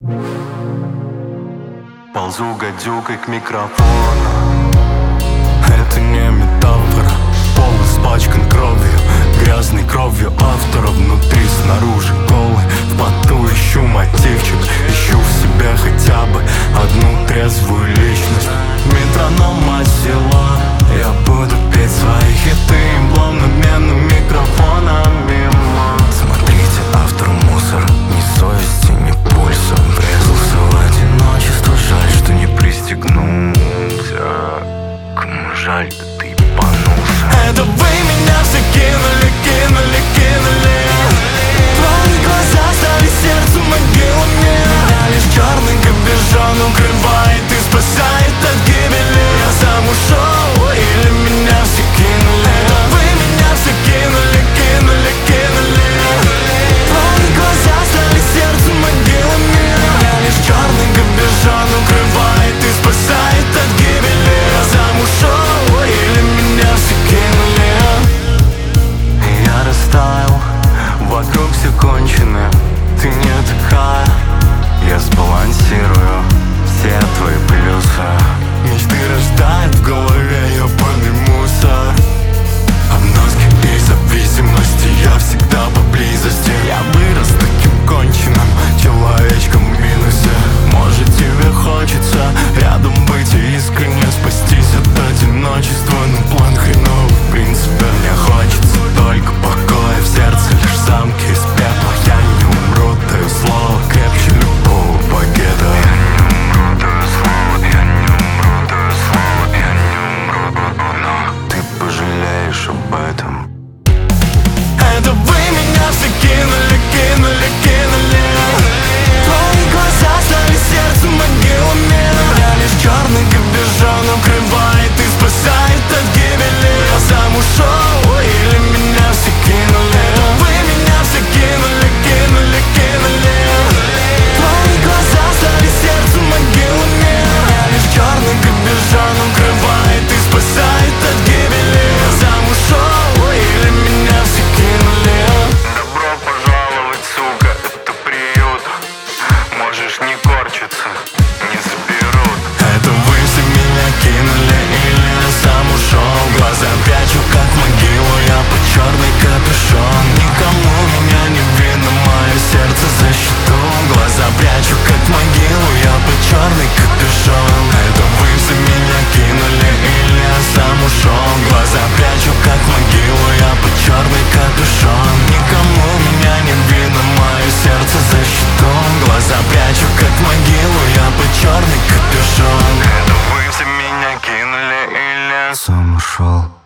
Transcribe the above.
Ползу гадюкой к микрофону. Это не метафора. Пол испачкан кровью, грязной кровью автора. Внутри, снаружи, голый, в поту ищу мотивчик. Ищу в себе хотя бы одну трезвую личность. Метроном от села. Я буду петь свои хиты эмблем надменным микрофонами. Смотрите, автор мусор, ни совести, ни пульса. Врезался в одиночество, жаль, что не пристегнулся. Кому жаль, да ты ебанулся. Это вы меня все кинули, кинули, кинули. Твои глаза стали сердцем могилами. Лишь черный капюшон укрывает и спасает от гибели. Я сам ушел или меня все кинули? Это вы меня все кинули, кинули, кинули. Твои глаза стали сердцем могилами. Лишь черный капюшон укрывает и спасает от гибели. Я сам ушел или меня все кинули? Я растаял, вокруг все кончено. Ты не такая, я сбалансирую все твои плюсы. Мечты рождают в голове ебаный мусор. Обноски и зависимости, я всегда поблизости. Я вырос таким конченым человечком в минусе. Может, тебе хочется рядом быть и искренне спастись от одиночества. Но план хреновый, в принципе. Мне хочется только покоя в сердце, лишь замки из пепла. Я не умру, даю слово, крепче любого багета. Я не умру, даю слово, я не умру, даю слово, я не умру, но ты пожалеешь об этом. Это вы меня все кинули, кинули, кинули. Твои глаза стали сердцем могилами. Лишь черный капюшон укрывает и спасает от гибели. Я сам ушел или меня все кинули? Это вы меня все кинули, кинули, кинули. Твои глаза стали сердцем могилами. Лишь черный капюшон укрывает и спасает от гибели. Я сам ушел или меня все кинули? Добро пожаловать, сука, это приют. Можешь не корчиться, не заберут. Это вы все меня кинули или я сам ушел? Глаза прячу, как могилу, я под черный капюшон. Никому меня не видно, мое сердце за щитом. Глаза прячу, как могилу, я под черный капюшон. Это вы все меня кинули или я сам ушел? Глаза прячу, как могилу, я под черный капюшон. Никому меня не видно, мое сердце за щитом. Глаза прячу, как могилу, я под черный капюшон. Это вы все меня кинули или я сам ушел?